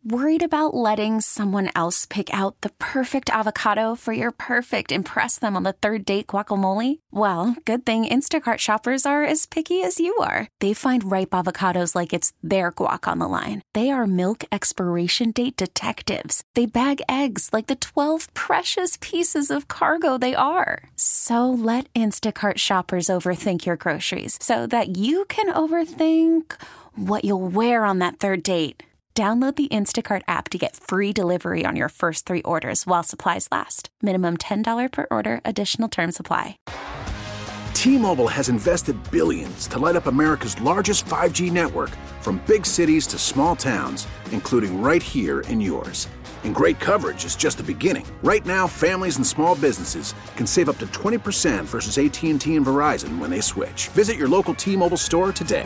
Worried about letting someone else pick out the perfect avocado for your perfect impress them on the third date guacamole? Well, good thing Instacart shoppers are as picky as you are. They find ripe avocados like it's their guac on the line. They are milk expiration date detectives. They bag eggs like the 12 precious pieces of cargo they are. So let Instacart shoppers overthink your groceries so that you can overthink what you'll wear on that third date. Download the Instacart app to get free delivery on your first 3 orders while supplies last. Minimum $10 per order. Additional terms apply. T-Mobile has invested billions to light up America's largest 5G network, from big cities to small towns, including right here in yours. And great coverage is just the beginning. Right now, families and small businesses can save up to 20% versus AT&T and Verizon when they switch. Visit your local T-Mobile store today.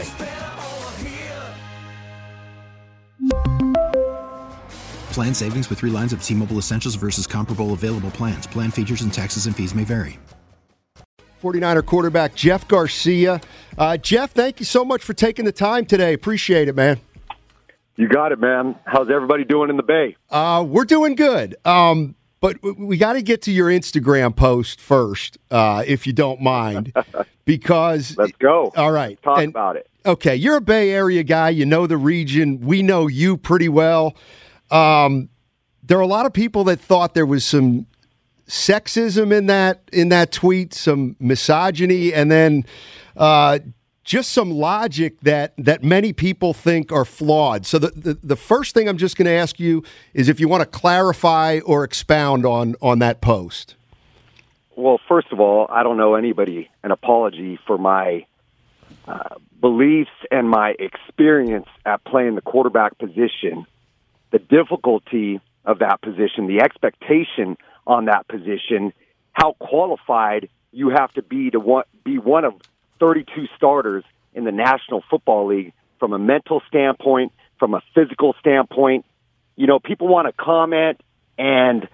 Plan savings with 3 lines of T-Mobile Essentials versus comparable available plans. Plan features and taxes and fees may vary. 49er quarterback Jeff Garcia. Jeff, thank you so much for taking the time today. Appreciate it, man. You got it, man. How's everybody doing in the Bay? We're doing good. But we got to get to your Instagram post first, if you don't mind, because let's go. All right, let's talk about it. Okay, you're a Bay Area guy. You know the region. We know you pretty well. There are a lot of people that thought there was some sexism in that tweet, some misogyny, and then just some logic that many people think are flawed. So the first thing I'm just going to ask you is if you want to clarify or expound on that post. Well, first of all, I don't owe anybody an apology for my beliefs and my experience at playing the quarterback position, the difficulty of that position, the expectation on that position, how qualified you have to be one of 32 starters in the National Football League from a mental standpoint, from a physical standpoint. You know, people want to comment and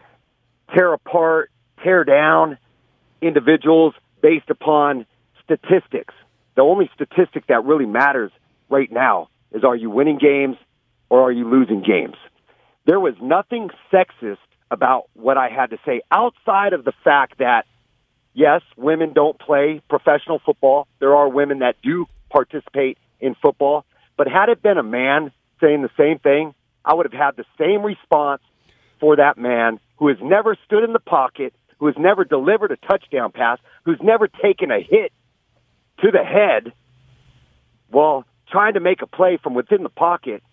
tear down individuals based upon statistics. The only statistic that really matters right now is, are you winning games or are you losing games? There was nothing sexist about what I had to say outside of the fact that, yes, women don't play professional football. There are women that do participate in football. But had it been a man saying the same thing, I would have had the same response for that man who has never stood in the pocket, who has never delivered a touchdown pass, who's never taken a hit to the head while trying to make a play from within the pocket.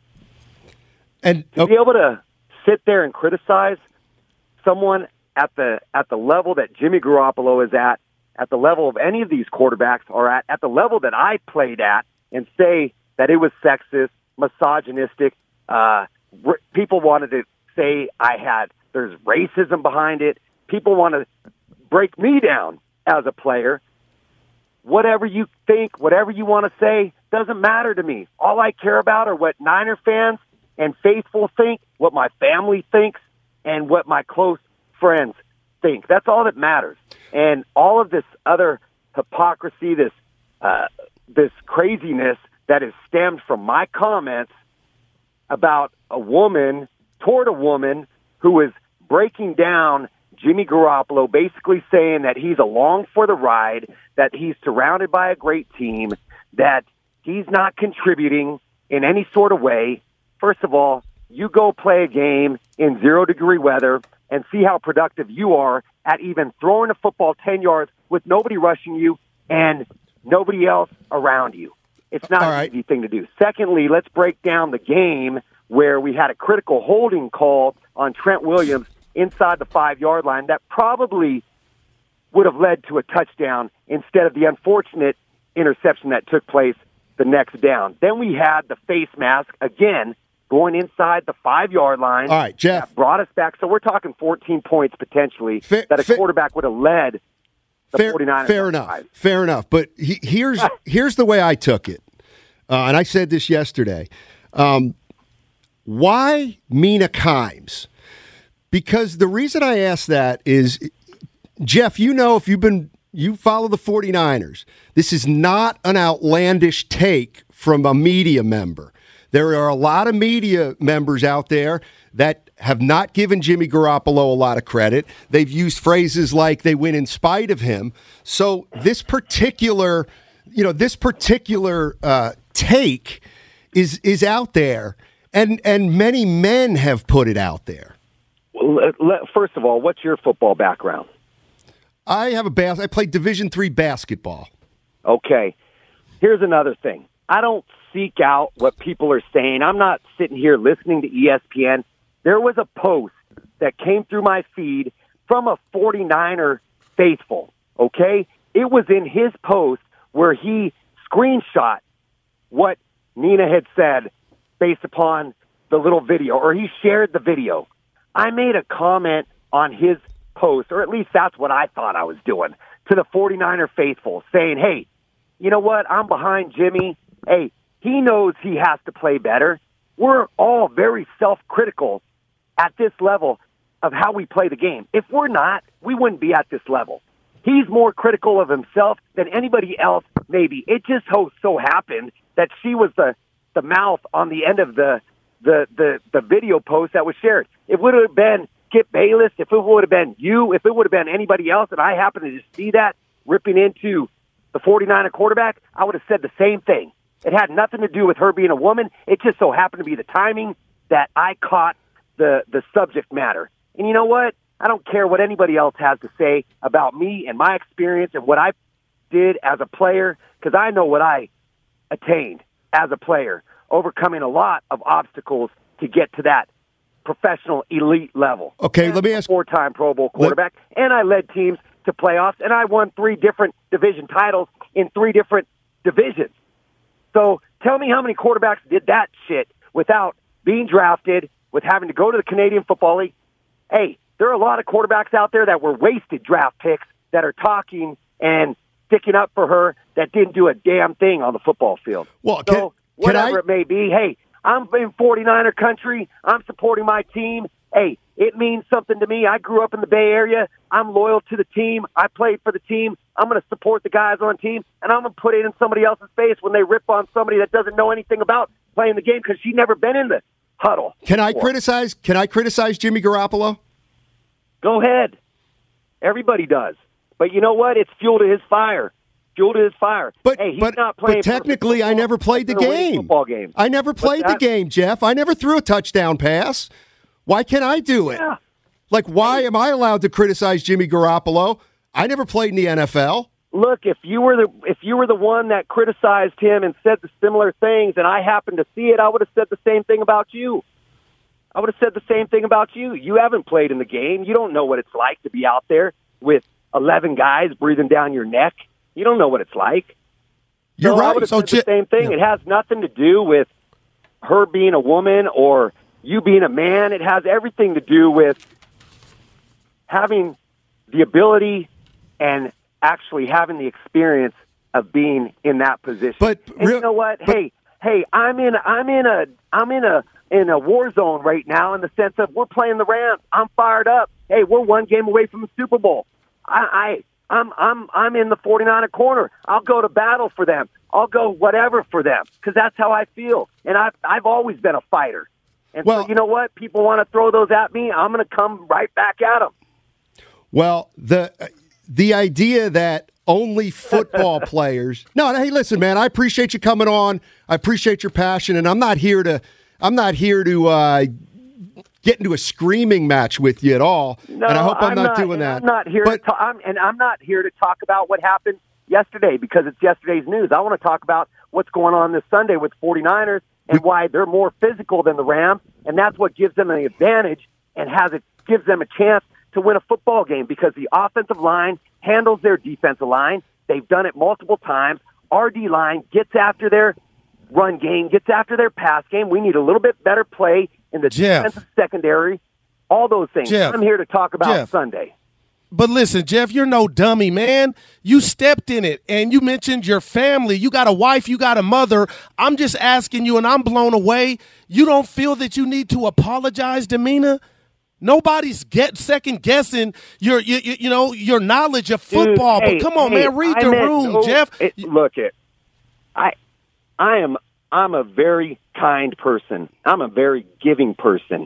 And to be able to sit there and criticize someone at the level that Jimmy Garoppolo is at the level of any of these quarterbacks are at the level that I played at, and say that it was sexist, misogynistic. People wanted to say there's racism behind it. People want to break me down as a player. Whatever you think, whatever you want to say, doesn't matter to me. All I care about are what Niner fans and faithful think, what my family thinks, and what my close friends think. That's all that matters. And all of this other hypocrisy, this craziness that is stemmed from my comments about a woman toward a woman who is breaking down Jimmy Garoppolo, basically saying that he's along for the ride, that he's surrounded by a great team, that he's not contributing in any sort of way. First of all, you go play a game in 0-degree weather and see how productive you are at even throwing a football 10 yards with nobody rushing you and nobody else around you. It's not an easy thing to do. Secondly, let's break down the game where we had a critical holding call on Trent Williams inside the 5-yard line that probably would have led to a touchdown instead of the unfortunate interception that took place the next down. Then we had the face mask, again, going inside the 5-yard line. All right, Jeff. That brought us back. So we're talking 14 points potentially that a quarterback would have led the 49ers. Fair enough. But here's the way I took it. And I said this yesterday. Why Mina Kimes? Because the reason I ask that is, Jeff, you know, if you follow the 49ers, this is not an outlandish take from a media member. There are a lot of media members out there that have not given Jimmy Garoppolo a lot of credit. They've used phrases like they win in spite of him. So this particular take is out there, and many men have put it out there. First of all, what's your football background? I played Division III basketball. Okay. Here's another thing. I don't seek out what people are saying. I'm not sitting here listening to ESPN. There was a post that came through my feed from a 49er faithful, okay? It was in his post where he screenshot what Nina had said based upon the little video, or he shared the video. I made a comment on his post, or at least that's what I thought I was doing, to the 49er faithful, saying, hey, you know what? I'm behind Jimmy. Hey, he knows he has to play better. We're all very self-critical at this level of how we play the game. If we're not, we wouldn't be at this level. He's more critical of himself than anybody else, maybe. It just so happened that she was the mouth on the end of the video post that was shared. It would have been Skip Bayless, if it would have been you, if it would have been anybody else, and I happened to just see that ripping into the 49er quarterback, I would have said the same thing. It had nothing to do with her being a woman. It just so happened to be the timing that I caught the subject matter. And you know what? I don't care what anybody else has to say about me and my experience and what I did as a player, because I know what I attained as a player, overcoming a lot of obstacles to get to that professional elite level. Okay, let me ask. 4-time Pro Bowl quarterback, and I led teams to playoffs, and I won 3 different division titles in 3 different divisions. So tell me how many quarterbacks did that shit without being drafted, with having to go to the Canadian Football League. Hey, there are a lot of quarterbacks out there that were wasted draft picks that are talking and sticking up for her that didn't do a damn thing on the football field. Well, whatever it may be, hey, I'm in 49er country. I'm supporting my team. Hey, it means something to me. I grew up in the Bay Area. I'm loyal to the team. I played for the team. I'm going to support the guys on the team, and I'm going to put it in somebody else's face when they rip on somebody that doesn't know anything about playing the game because she's never been in the huddle. Can I criticize Jimmy Garoppolo? Go ahead. Everybody does. But you know what? It's fuel to his fire. Fuel to his fire. But, hey, he's not playing. But technically, I never played the game. I never played the game, Jeff. I never threw a touchdown pass. Why can't I do it? Yeah. Like, why am I allowed to criticize Jimmy Garoppolo? I never played in the NFL. Look, if you were the one that criticized him and said the similar things, and I happened to see it, I would have said the same thing about you. You haven't played in the game. You don't know what it's like to be out there with 11 guys breathing down your neck. You don't know what it's like. You're right. I would have said the same thing. Yeah. It has nothing to do with her being a woman or you being a man. It has everything to do with having the ability and actually having the experience of being in that position. You know what? Hey, I'm in a war zone right now in the sense of we're playing the Rams. I'm fired up. Hey, we're 1 game away from the Super Bowl. I'm in the 49er corner. I'll go to battle for them. I'll go whatever for them because that's how I feel. And I've always been a fighter. And so you know what? People want to throw those at me. I'm going to come right back at them. Well, the idea that only football players. No, hey, listen, man. I appreciate you coming on. I appreciate your passion, and I'm not here to get into a screaming match with you at all. No, and I hope I'm not doing that. I'm not here I'm not here to talk about what happened yesterday because it's yesterday's news. I want to talk about what's going on this Sunday with 49ers and why they're more physical than the Rams, and that's what gives them an advantage and gives them a chance to win a football game because the offensive line handles their defensive line. They've done it multiple times. Our D-line gets after their run game, gets after their pass game. We need a little bit better play in the defensive secondary, all those things. I'm here to talk about Sunday. But listen, Jeff, you're no dummy, man. You stepped in it, and you mentioned your family. You got a wife, you got a mother. I'm just asking you, and I'm blown away. You don't feel that you need to apologize to Mina? Nobody's second-guessing your knowledge of football. Dude, but come on, man, read the room, Jeff. I am I'm a very kind person. I'm a very giving person.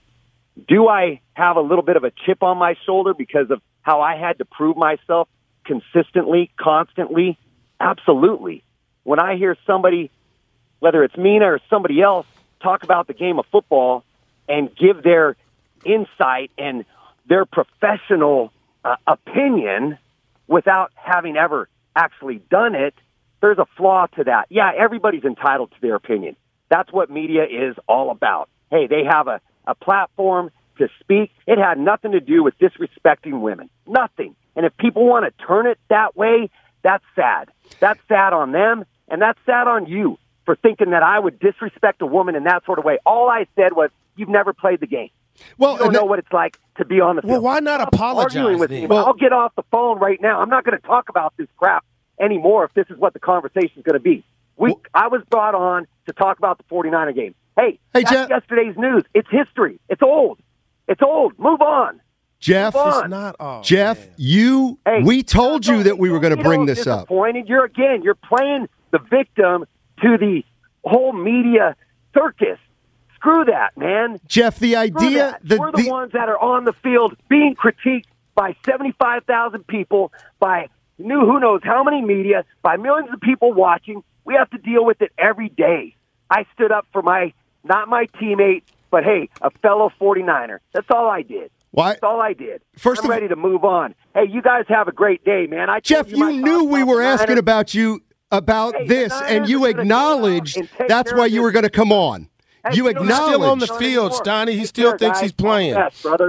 Do I have a little bit of a chip on my shoulder because of how I had to prove myself consistently, constantly? Absolutely. When I hear somebody, whether it's Mina or somebody else, talk about the game of football and give their insight and their professional opinion without having ever actually done it, there's a flaw to that. Yeah, everybody's entitled to their opinion. That's what media is all about. Hey, they have a platform to speak. It had nothing to do with disrespecting women. Nothing. And if people want to turn it that way, that's sad. That's sad on them, and that's sad on you for thinking that I would disrespect a woman in that sort of way. All I said was, you've never played the game. Well, you don't know what it's like to be on the field. Well, why not apologize with me. I'll get off the phone right now. I'm not going to talk about this crap anymore if this is what the conversation is going to be. I was brought on to talk about the 49er game. Hey, that's Jeff, yesterday's news. It's history. It's old. It's old. Move on. Jeff, Move on. It's not, Jeff, we told you that we were going to bring this up. You're playing the victim to the whole media circus. Screw that, man. Jeff, the idea that we're the ones that are on the field being critiqued by 75,000 people, by who knows how many media, by millions of people watching. We have to deal with it every day. I stood up for not my teammate, but hey, a fellow 49er. That's all I did. Why? That's all I did. I'm ready to move on. Hey, you guys have a great day, man. Jeff, you knew we were asking about you about this, and you acknowledged that's why you were going to come on. You acknowledged. He's still on the field, Stoney. He still thinks he's playing. Yes, brothers.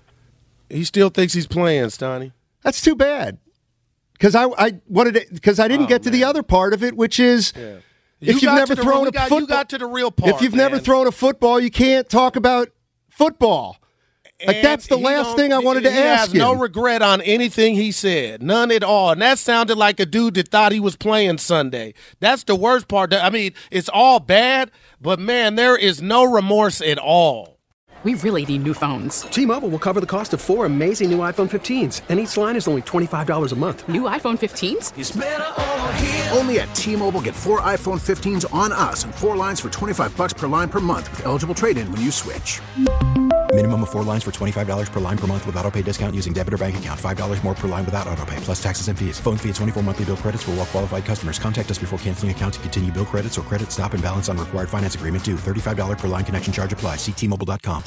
He still thinks he's playing, Stoney. That's too bad. Because I didn't get to the other part of it, which is if you've never thrown a football. You got to the real part. If you've never thrown a football, you can't talk about football. Like, that's the last thing I wanted to ask you. He has no regret on anything he said. None at all. And that sounded like a dude that thought he was playing Sunday. That's the worst part. I mean, it's all bad, but, man, there is no remorse at all. We really need new phones. T-Mobile will cover the cost of 4 amazing new iPhone 15s, and each line is only $25 a month. New iPhone 15s? It's better over here. Only at T-Mobile, get 4 iPhone 15s on us and 4 lines for $25 per line per month with eligible trade-in when you switch. Minimum of 4 lines for $25 per line per month with autopay discount using debit or bank account. $5 more per line without autopay, plus taxes and fees. Phone fee at 24 monthly bill credits for well-qualified customers. Contact us before canceling account to continue bill credits or credit stop and balance on required finance agreement due. $35 per line connection charge applies. See T-Mobile.com.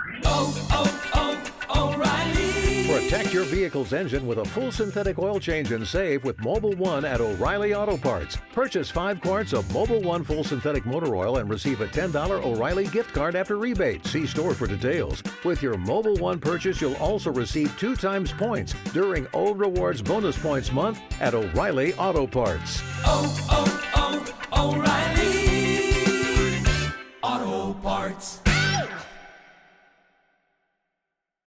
O'Reilly. Protect your vehicle's engine with a full synthetic oil change and save with Mobil 1 at O'Reilly Auto Parts. Purchase 5 quarts of Mobil 1 full synthetic motor oil and receive a $10 O'Reilly gift card after rebate. See store for details. With your Mobil 1 purchase, you'll also receive 2 times points during O Rewards Bonus Points Month at O'Reilly Auto Parts. O'Reilly Auto Parts.